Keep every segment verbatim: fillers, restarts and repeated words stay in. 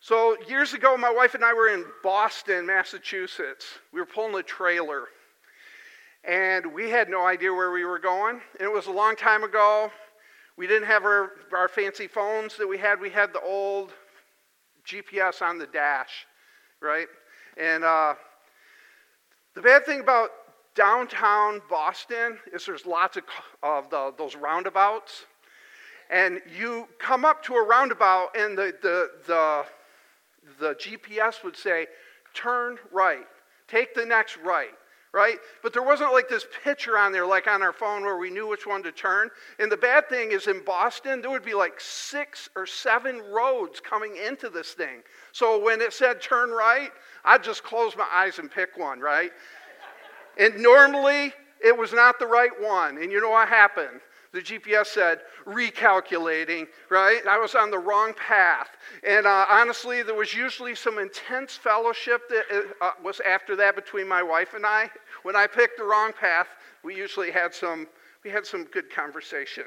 So years ago, my wife and I were in Boston, Massachusetts. We were pulling a trailer, and we had no idea where we were going. And it was a long time ago. We didn't have our, our fancy phones that we had. We had the old G P S on the dash, right? And uh, the bad thing about downtown Boston is there's lots of, of the, those roundabouts. And you come up to a roundabout, and the, the, the, the G P S would say, turn right, take the next right, right? But there wasn't like this picture on there like on our phone where we knew which one to turn. And the bad thing is in Boston, there would be like six or seven roads coming into this thing. So when it said turn right, I'd just close my eyes and pick one, right? And normally, it was not the right one. And you know what happened? The G P S said, recalculating, right? I was on the wrong path. And uh, honestly, there was usually some intense fellowship that uh, was after that between my wife and I. When I picked the wrong path, we usually had some, we had some good conversation.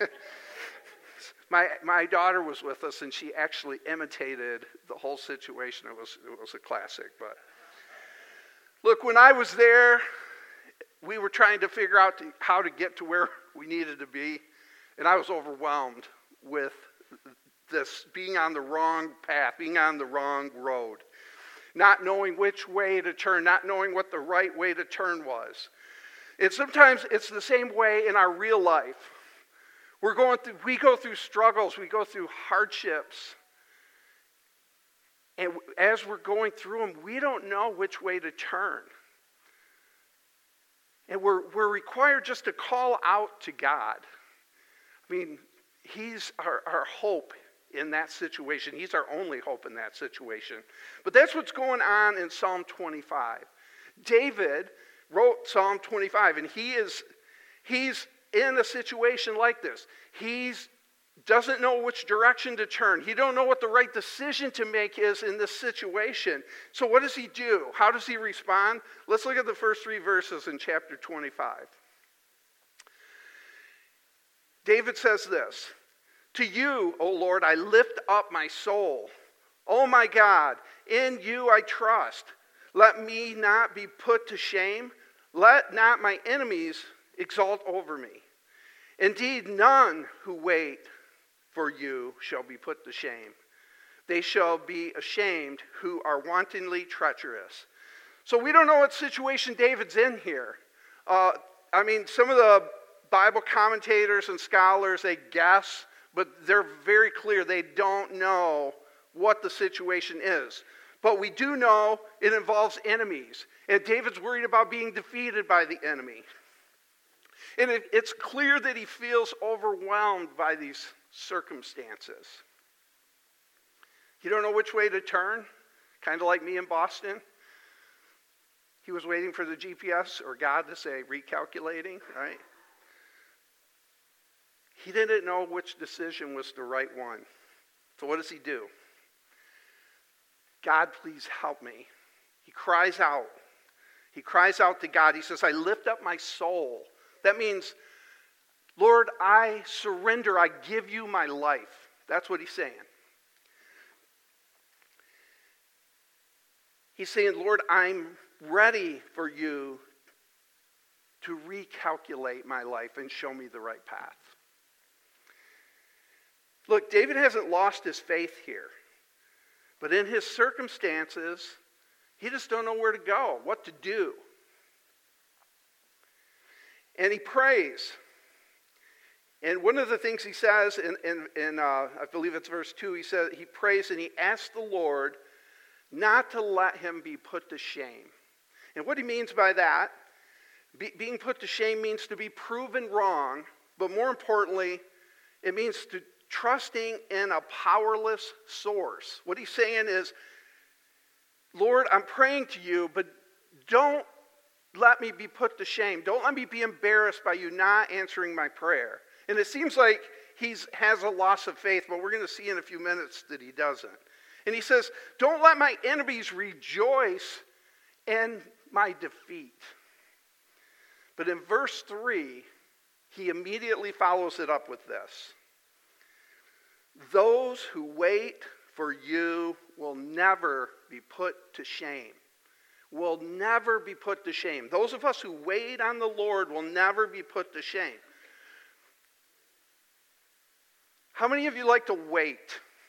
my my daughter was with us, and she actually imitated the whole situation. It was, it was a classic. But look, when I was there, we were trying to figure out to, how to get to where we needed to be, and I was overwhelmed with this being on the wrong path, being on the wrong road, not knowing which way to turn, not knowing what the right way to turn was. And sometimes it's the same way in our real life. We're going through, we go through struggles, we go through hardships, and as we're going through them, we don't know which way to turn. And we're, we're required just to call out to God. I mean, He's our, our hope in that situation. He's our only hope in that situation. But that's what's going on in Psalm twenty-five. David wrote Psalm twenty-five, and he is he's in a situation like this. He's doesn't know which direction to turn. He don't know what the right decision to make is in this situation. So what does he do? How does he respond? Let's look at the first three verses in chapter twenty-five. David says this, "To you, O Lord, I lift up my soul. O my God, in you I trust. Let me not be put to shame. Let not my enemies exalt over me. Indeed, none who wait for you shall be put to shame. They shall be ashamed who are wantonly treacherous." So we don't know what situation David's in here. Uh, I mean, some of the Bible commentators and scholars, they guess, but they're very clear. They don't know what the situation is. But we do know it involves enemies. And David's worried about being defeated by the enemy. And it, it's clear that he feels overwhelmed by these circumstances. You don't know which way to turn, kind of like me in Boston. He was waiting for the G P S or God to say recalculating, right? He didn't know which decision was the right one. So what does he do? God, please help me. He cries out. He cries out to God. He says, I lift up my soul. That means, Lord, I surrender. I give you my life. That's what he's saying. He's saying, Lord, I'm ready for you to recalculate my life and show me the right path. Look, David hasn't lost his faith here. But in his circumstances, he just don't know where to go, what to do. And he prays. And one of the things he says, in, in, in uh, I believe it's verse two, he says, he prays and he asks the Lord not to let him be put to shame. And what he means by that, be, being put to shame means to be proven wrong, but more importantly, it means to trusting in a powerless source. What he's saying is, Lord, I'm praying to you, but don't let me be put to shame. Don't let me be embarrassed by you not answering my prayer. And it seems like he has a loss of faith, but we're going to see in a few minutes that he doesn't. And he says, don't let my enemies rejoice in my defeat. But in verse three, he immediately follows it up with this. Those who wait for you will never be put to shame. Will never be put to shame. Those of us who wait on the Lord will never be put to shame. How many of you like to wait?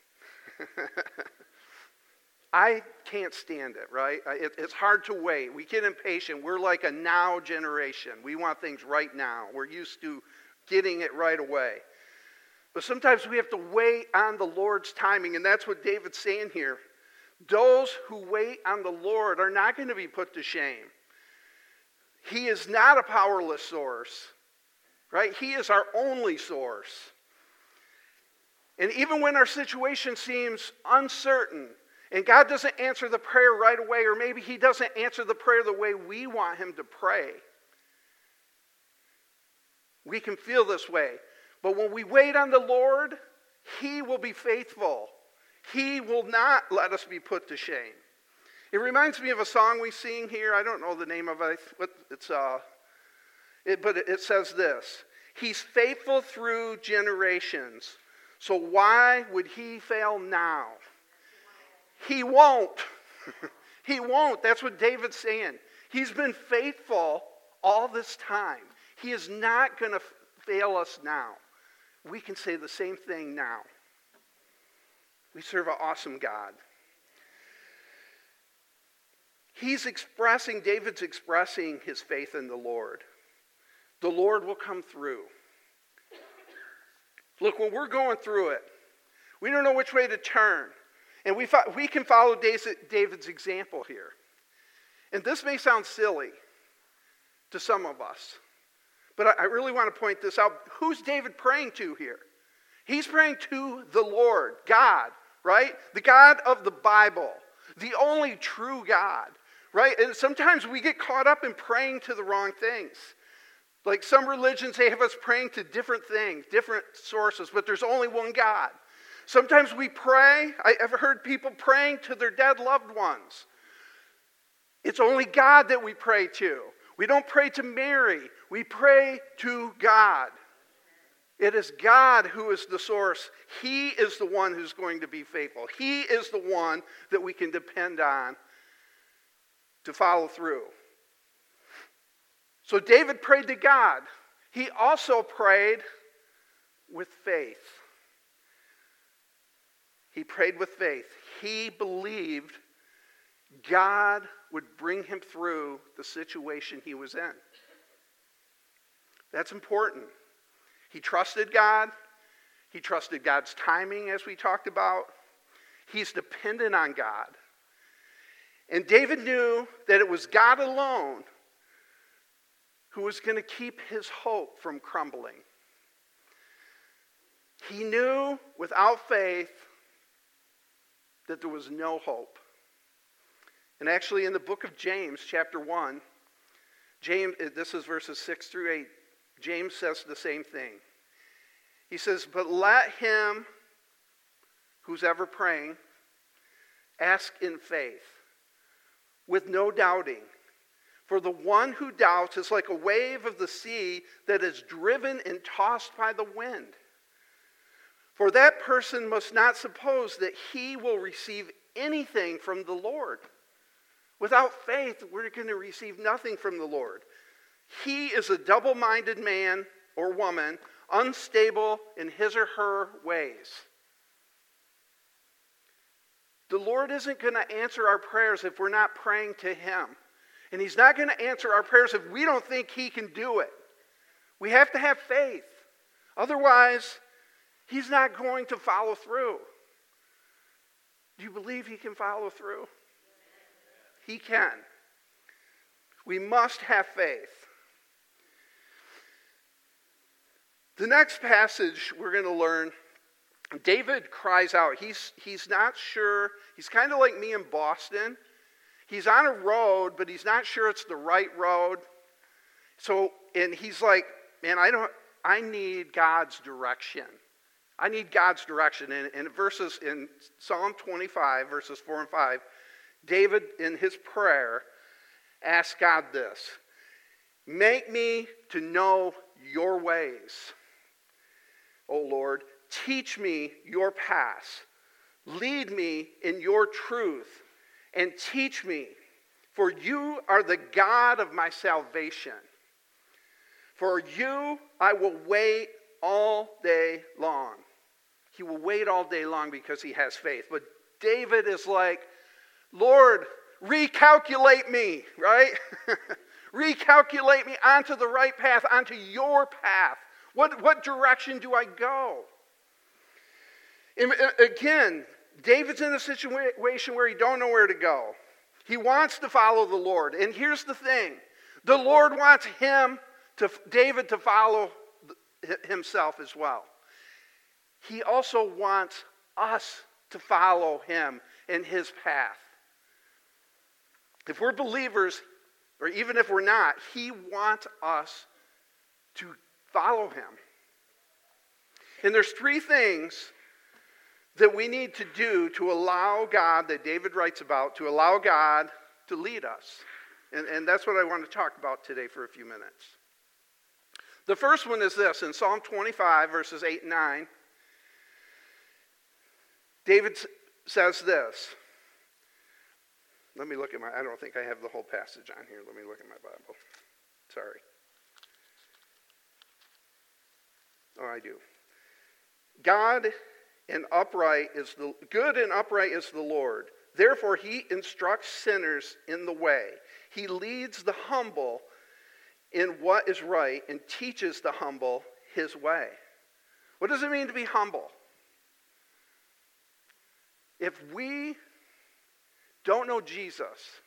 I can't stand it, right? It, it's hard to wait. We get impatient. We're like a now generation. We want things right now. We're used to getting it right away. But sometimes we have to wait on the Lord's timing, and that's what David's saying here. Those who wait on the Lord are not going to be put to shame. He is not a powerless source, right? He is our only source. And even when our situation seems uncertain, and God doesn't answer the prayer right away, or maybe he doesn't answer the prayer the way we want him to pray, we can feel this way. But when we wait on the Lord, he will be faithful. He will not let us be put to shame. It reminds me of a song we sing here. I don't know the name of it. It's uh, it, but it says this: He's faithful through generations. So why would he fail now? He won't. He won't. That's what David's saying. He's been faithful all this time. He is not going to fail us now. We can say the same thing now. We serve an awesome God. He's expressing, David's expressing his faith in the Lord. The Lord will come through. Look, when we're going through it, we don't know which way to turn. And we, fo- we can follow David's example here. And this may sound silly to some of us, but I, I really want to point this out. Who's David praying to here? He's praying to the Lord, God, right? The God of the Bible, the only true God, right? And sometimes we get caught up in praying to the wrong things. Like some religions, they have us praying to different things, different sources, but there's only one God. Sometimes we pray. I ever heard people praying to their dead loved ones. It's only God that we pray to. We don't pray to Mary. We pray to God. It is God who is the source. He is the one who's going to be faithful. He is the one that we can depend on to follow through. So David prayed to God. He also prayed with faith. He prayed with faith. He believed God would bring him through the situation he was in. That's important. He trusted God. He trusted God's timing, as we talked about. He's dependent on God. And David knew that it was God alone who was going to keep his hope from crumbling. He knew without faith that there was no hope. And actually in the book of James, chapter one, James, this is verses six through eight, James says the same thing. He says, but let him who's ever praying ask in faith, with no doubting. For the one who doubts is like a wave of the sea that is driven and tossed by the wind. For that person must not suppose that he will receive anything from the Lord. Without faith, we're going to receive nothing from the Lord. He is a double-minded man or woman, unstable in his or her ways. The Lord isn't going to answer our prayers if we're not praying to him. And he's not going to answer our prayers if we don't think he can do it. We have to have faith. Otherwise, he's not going to follow through. Do you believe he can follow through? He can. We must have faith. The next passage we're going to learn, David cries out. He's, he's not sure. He's kind of like me in Boston. He's on a road, but he's not sure it's the right road. So, and he's like, man, I don't, I need God's direction. I need God's direction. And in verses, in Psalm twenty-five, verses four and five, David, in his prayer, asked God this: make me to know your ways, O Lord. Teach me your paths Lead me in your truth and teach me, for you are the God of my salvation. For you I will wait all day long. He will wait all day long because he has faith. But David is like, Lord, recalculate me, right? Recalculate me onto the right path, onto your path. What, what direction do I go? And again, David's in a situation where he don't know where to go. He wants to follow the Lord. And here's the thing. The Lord wants him, to David, to follow himself as well. He also wants us to follow him in his path. If we're believers, or even if we're not, he wants us to follow him. And there's three things that we need to do to allow God, that David writes about, to allow God to lead us. And, and that's what I want to talk about today for a few minutes. The first one is this, in Psalm twenty-five, verses eight and nine, David says this. Let me look at my, I don't think I have the whole passage on here. Let me look at my Bible. Sorry. Oh, I do. God and upright is the good and upright is the Lord. Therefore he instructs sinners in the way. He leads the humble in what is right and teaches the humble his way. What does it mean to be humble? If we don't know Jesus,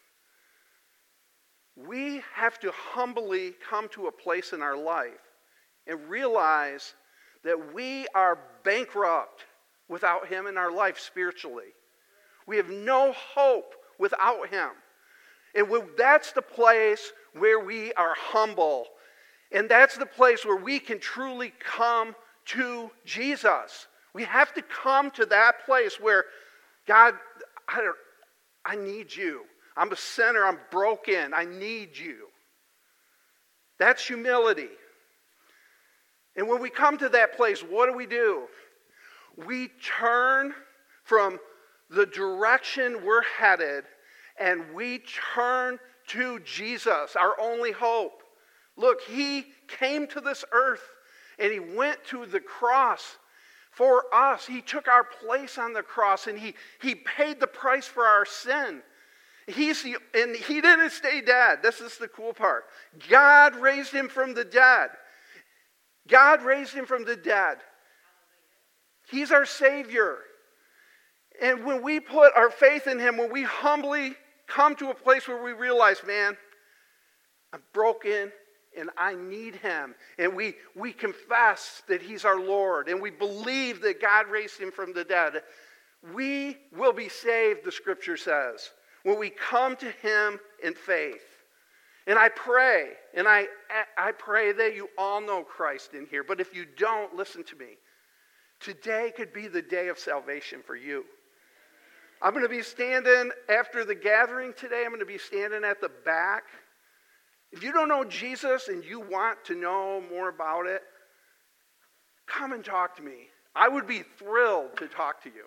we have to humbly come to a place in our life and realize that we are bankrupt without him in our life spiritually. We have no hope without him. And that's the place where we are humble. And that's the place where we can truly come to Jesus. We have to come to that place where, God, I, don't, I need you. I'm a sinner. I'm broken. I need you. That's humility. And when we come to that place, what do we do? We turn from the direction we're headed and we turn to Jesus, our only hope. Look, he came to this earth and he went to the cross for us. He took our place on the cross and he, he paid the price for our sin. He's the, and he didn't stay dead. This is the cool part. God raised him from the dead. God raised him from the dead. He's our Savior. And when we put our faith in him, when we humbly come to a place where we realize, man, I'm broken and I need him. And we, we confess that he's our Lord. And we believe that God raised him from the dead. We will be saved, the scripture says, when we come to him in faith. And I pray, and I, I pray that you all know Christ in here. But if you don't, listen to me. Today could be the day of salvation for you. I'm going to be standing after the gathering today. I'm going to be standing at the back. If you don't know Jesus and you want to know more about it, come and talk to me. I would be thrilled to talk to you.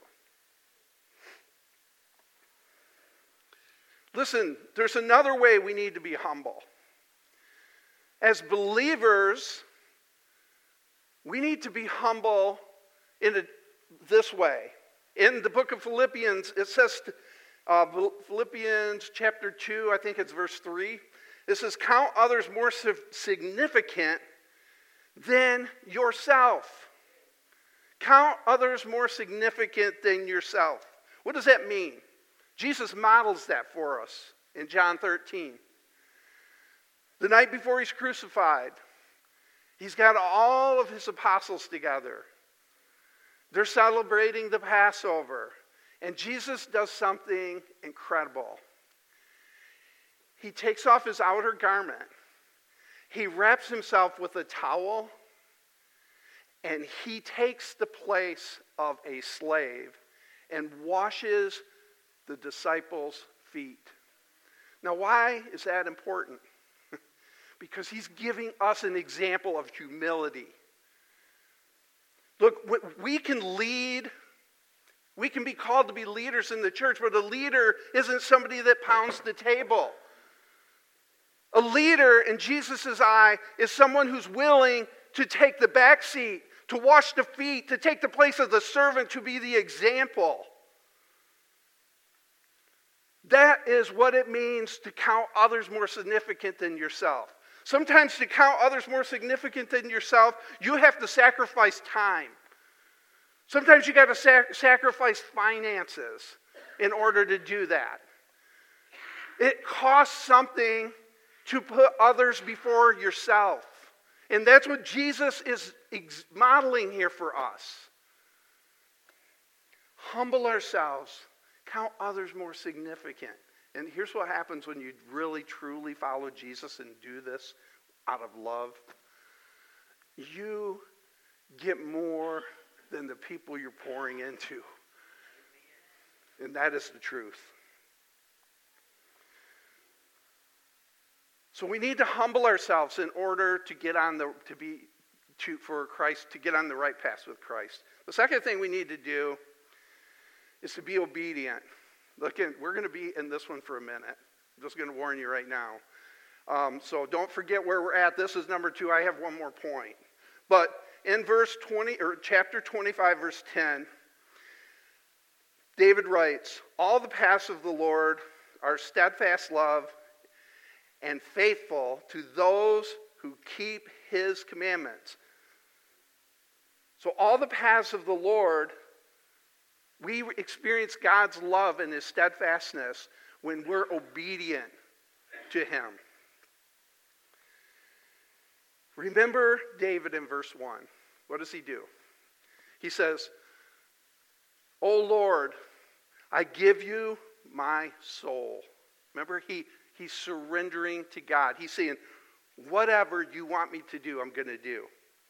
Listen, there's another way we need to be humble. As believers, we need to be humble in a, this way. In the book of Philippians, it says, uh, Philippians chapter two, I think it's verse three. It says, count others more significant than yourself. Count others more significant than yourself. What does that mean? Jesus models that for us in John thirteen. The night before he's crucified, he's got all of his apostles together. They're celebrating the Passover. And Jesus does something incredible. He takes off his outer garment. He wraps himself with a towel. And he takes the place of a slave and washes the disciples' feet. Now, why is that important? Because he's giving us an example of humility. Look, we can lead We can be called to be leaders in the church, but a leader isn't somebody that pounds the table. A leader in Jesus' eye is someone who's willing to take the back seat, to wash the feet, to take the place of the servant, to be the example. That is what it means to count others more significant than yourself. Sometimes to count others more significant than yourself, you have to sacrifice time. Sometimes you got to sac- sacrifice finances in order to do that. It costs something to put others before yourself. And that's what Jesus is ex- modeling here for us. Humble ourselves. Count others more significant. And here's what happens when you really, truly follow Jesus and do this out of love. You get more than the people you're pouring into. And that is the truth. So we need to humble ourselves in order to get on the, to be, to, for Christ, to get on the right path with Christ. The second thing we need to do is to be obedient. Look, in, we're going to be in this one for a minute. I'm just going to warn you right now. Um, so don't forget where we're at. This is number two. I have one more point. But in verse twenty, or chapter twenty-five, verse ten, David writes, "All the paths of the Lord are steadfast love and faithful to those who keep his commandments." So all the paths of the Lord, we experience God's love and his steadfastness when we're obedient to him. Remember David in verse one. What does he do? He says, "O Lord, I give you my soul." Remember, he, he's surrendering to God. He's saying, whatever you want me to do, I'm going to do.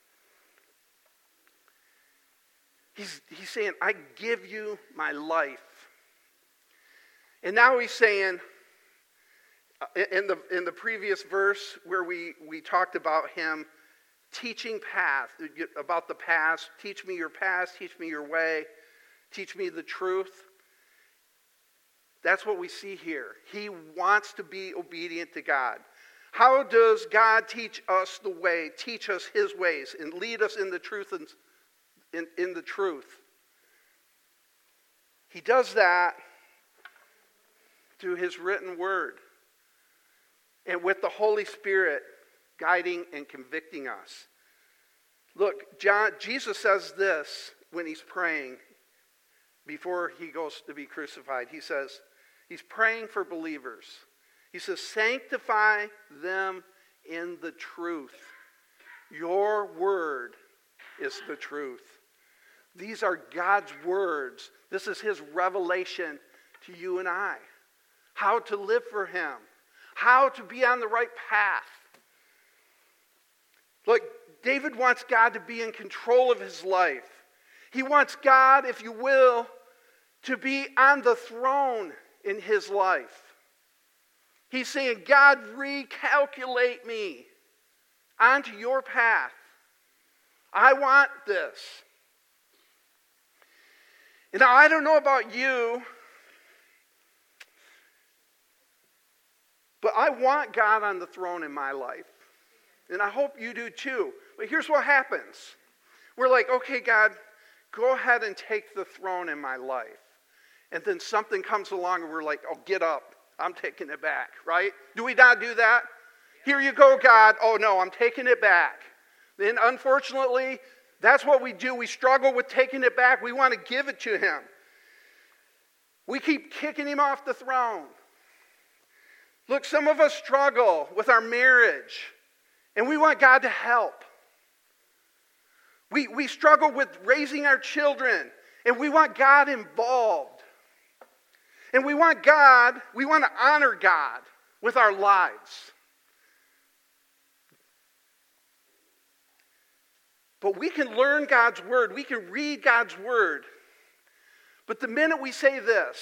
He's, he's saying, I give you my life. And now he's saying, in the, in the previous verse where we, we talked about him teaching path, about the past, teach me your past, teach me your way, teach me the truth. That's what we see here. He wants to be obedient to God. How does God teach us the way, teach us his ways, and lead us in the truth and in, in the truth? He does that through his written word and with the Holy Spirit guiding and convicting us. Look, John, Jesus says this when he's praying before he goes to be crucified. He says, he's praying for believers. He says, sanctify them in the truth. Your word is the truth. These are God's words. This is his revelation to you and I. How to live for him. How to be on the right path. Look, David wants God to be in control of his life. He wants God, if you will, to be on the throne in his life. He's saying, God, recalculate me onto your path. I want this. And now, I don't know about you, but I want God on the throne in my life. And I hope you do too. But here's what happens. We're like, okay, God, go ahead and take the throne in my life. And then something comes along and we're like, oh, get up. I'm taking it back, right? Do we not do that? Here you go, God. Oh, no, I'm taking it back. Then, unfortunately, that's what we do. We struggle with taking it back. We want to give it to him. We keep kicking him off the throne. Look, some of us struggle with our marriage, and we want God to help. We, we struggle with raising our children, and we want God involved. And we want God, we want to honor God with our lives. But we can learn God's word. We can read God's word. But the minute we say this,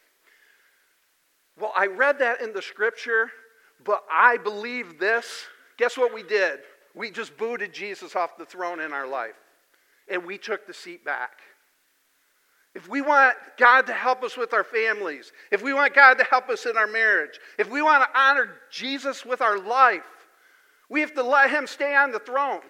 well, I read that in the scripture, but I believe this, guess what we did? We just booted Jesus off the throne in our life. And we took the seat back. if we want God to help us with our families, if we want God to help us in our marriage, if we want to honor Jesus with our life, we have to let him stay on the throne.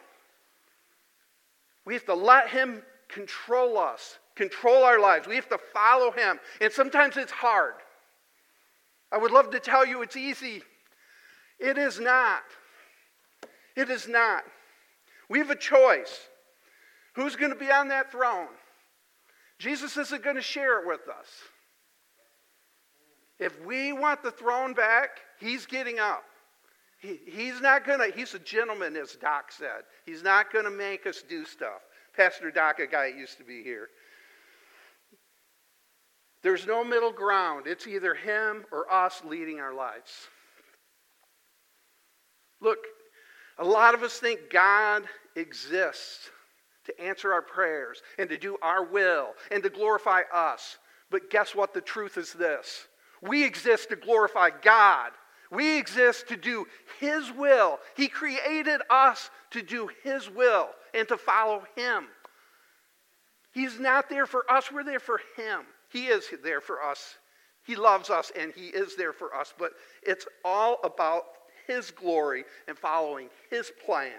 We have to let him control us, control our lives. We have to follow him. And sometimes it's hard. I would love to tell you it's easy. It is not. It is not. We have a choice. Who's going to be on that throne? Jesus isn't going to share it with us. If we want the throne back, he's getting up. He, he's not going to, he's a gentleman, as Doc said. He's not going to make us do stuff. Pastor Doc, a guy that used to be here. There's no middle ground. It's either him or us leading our lives. Look, a lot of us think God exists to answer our prayers and to do our will and to glorify us. But guess what? The truth is this. We exist to glorify God. We exist to do his will. He created us to do his will and to follow him. He's not there for us. We're there for him. He is there for us. He loves us and he is there for us. But it's all about his glory and following his plan.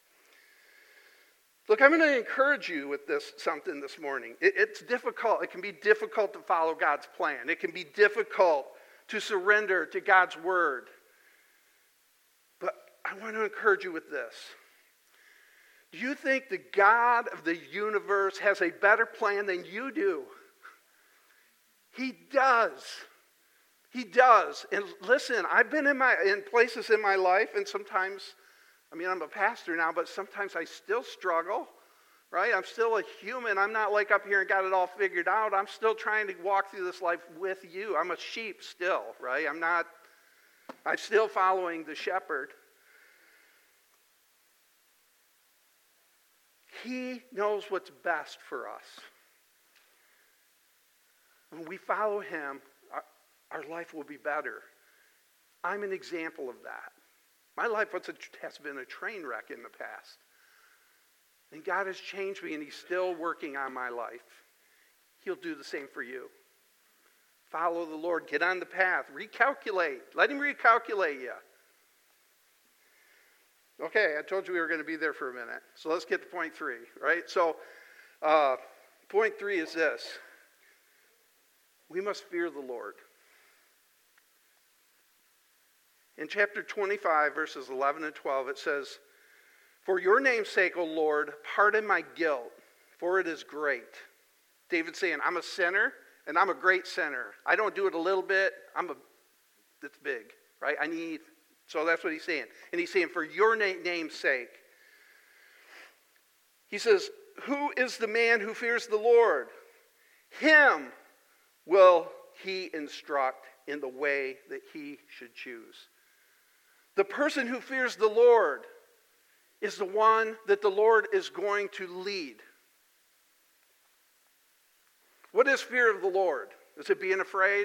Look, I'm going to encourage you with this something this morning. It, it's difficult. It can be difficult to follow God's plan. It can be difficult to surrender to God's word. But I want to encourage you with this. Do you think the God of the universe has a better plan than you do? He does. He does. And listen, I've been in my in places in my life, and sometimes, I mean, I'm a pastor now, but sometimes I still struggle, right? I'm still a human. I'm not like up here and got it all figured out. I'm still trying to walk through this life with you. I'm a sheep still, right? I'm not, I'm still following the shepherd. He knows what's best for us. When we follow him, our, our life will be better. I'm an example of that. My life was a, has been a train wreck in the past. And God has changed me, and he's still working on my life. He'll do the same for you. Follow the Lord. Get on the path. Recalculate. Let him recalculate you. Okay, I told you we were going to be there for a minute. So let's get to point three, right? So uh, point three is this. We must fear the Lord. In chapter twenty-five, verses eleven and twelve, it says, "For your name's sake, O Lord, pardon my guilt, for it is great." David's saying, I'm a sinner, and I'm a great sinner. I don't do it a little bit. I'm a, it's big, right? I need, so that's what he's saying. And he's saying, for your na- name's sake. He says, who is the man who fears the Lord? Him will he instruct in the way that he should choose. The person who fears the Lord is the one that the Lord is going to lead. What is fear of the Lord? Is it being afraid?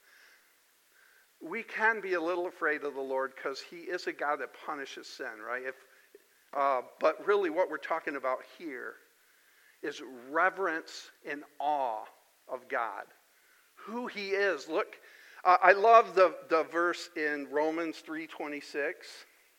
We can be a little afraid of the Lord because he is a God that punishes sin, right? If, uh, but really what we're talking about here is reverence and awe of God. Who he is. Look, uh, I love the, the verse in Romans three twenty-six.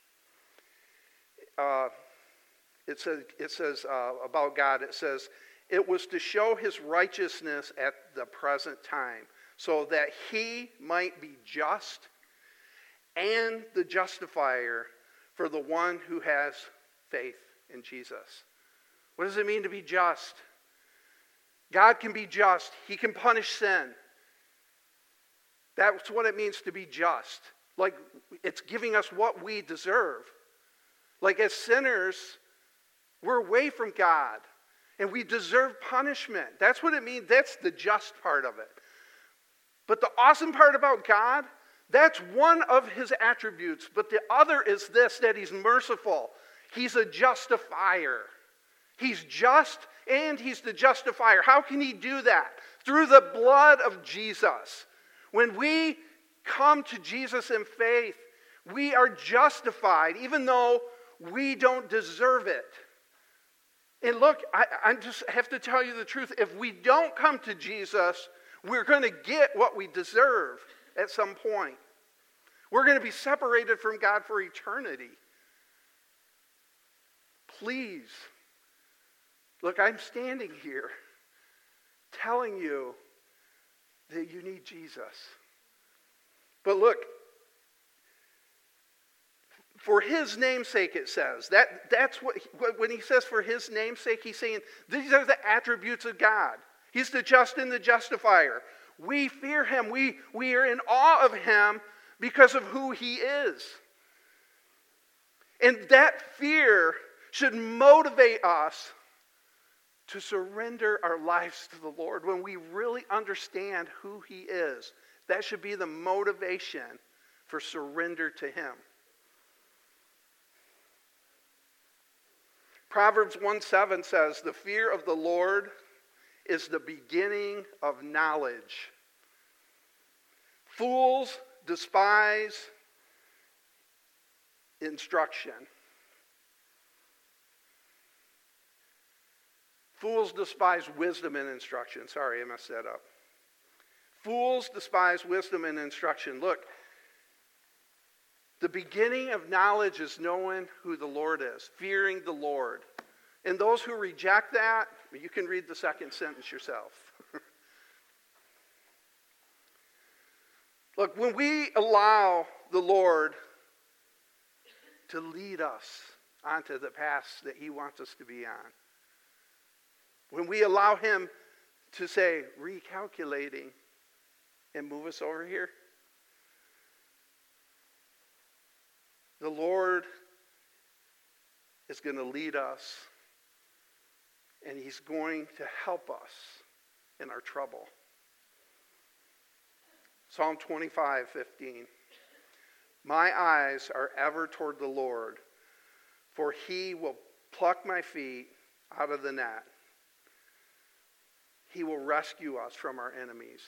Uh, it says, it says uh, about God, it says, it was to show his righteousness at the present time, so that he might be just and the justifier for the one who has faith in Jesus. What does it mean to be just? God can be just. He can punish sin. That's what it means to be just. Like, it's giving us what we deserve. Like, as sinners, we're away from God. And we deserve punishment. That's what it means. That's the just part of it. But the awesome part about God, that's one of his attributes. But the other is this, that he's merciful. He's a justifier. He's just and he's the justifier. How can he do that? Through the blood of Jesus. When we come to Jesus in faith, we are justified, even though we don't deserve it. And look, I, I just have to tell you the truth. If we don't come to Jesus, we're going to get what we deserve at some point. We're going to be separated from God for eternity. Please, look, I'm standing here telling you that you need Jesus. But look, for his namesake, it says. That, that's what, when he says for his namesake, he's saying these are the attributes of God. He's the just and the justifier. We fear him. We, we are in awe of him because of who he is. And that fear should motivate us to surrender our lives to the Lord when we really understand who he is. That should be the motivation for surrender to him. Proverbs one seven says, the fear of the Lord is the beginning of knowledge. Fools despise instruction. Fools despise wisdom and instruction. Sorry, I messed that up. Fools despise wisdom and instruction. Look, the beginning of knowledge is knowing who the Lord is, fearing the Lord. And those who reject that, you can read the second sentence yourself. Look, when we allow the Lord to lead us onto the paths that he wants us to be on, when we allow him to say, recalculating, and move us over here, the Lord is going to lead us, and he's going to help us in our trouble. Psalm twenty-five fifteen. My eyes are ever toward the Lord, for he will pluck my feet out of the net. He will rescue us from our enemies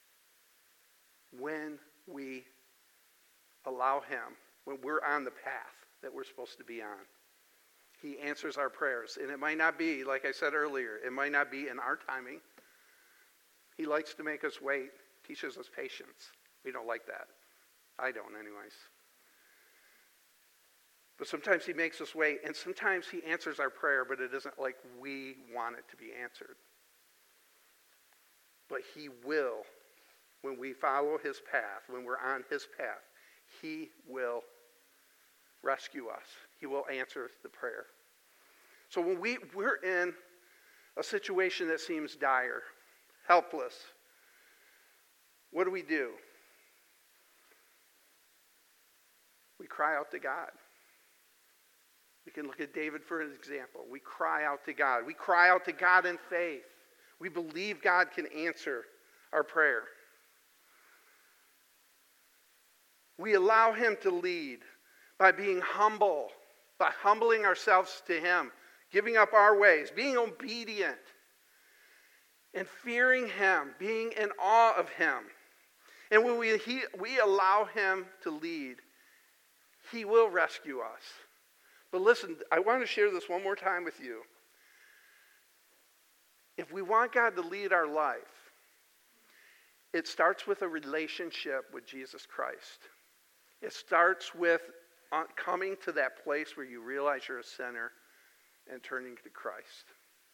when we allow him, when we're on the path that we're supposed to be on. He answers our prayers. And it might not be, like I said earlier, it might not be in our timing. He likes to make us wait, teaches us patience. We don't like that. I don't anyways. But sometimes he makes us wait, and sometimes he answers our prayer, but it isn't like we want it to be answered. But he will, when we follow his path, when we're on his path, he will rescue us. He will answer the prayer. So when we, we're in a situation that seems dire, helpless, what do we do? We cry out to God. We can look at David for an example. We cry out to God. We cry out to God in faith. We believe God can answer our prayer. We allow him to lead by being humble, by humbling ourselves to him, giving up our ways, being obedient, and fearing him, being in awe of him. And when we, he, we allow him to lead, he will rescue us. But listen, I want to share this one more time with you. If we want God to lead our life, it starts with a relationship with Jesus Christ. It starts with coming to that place where you realize you're a sinner and turning to Christ.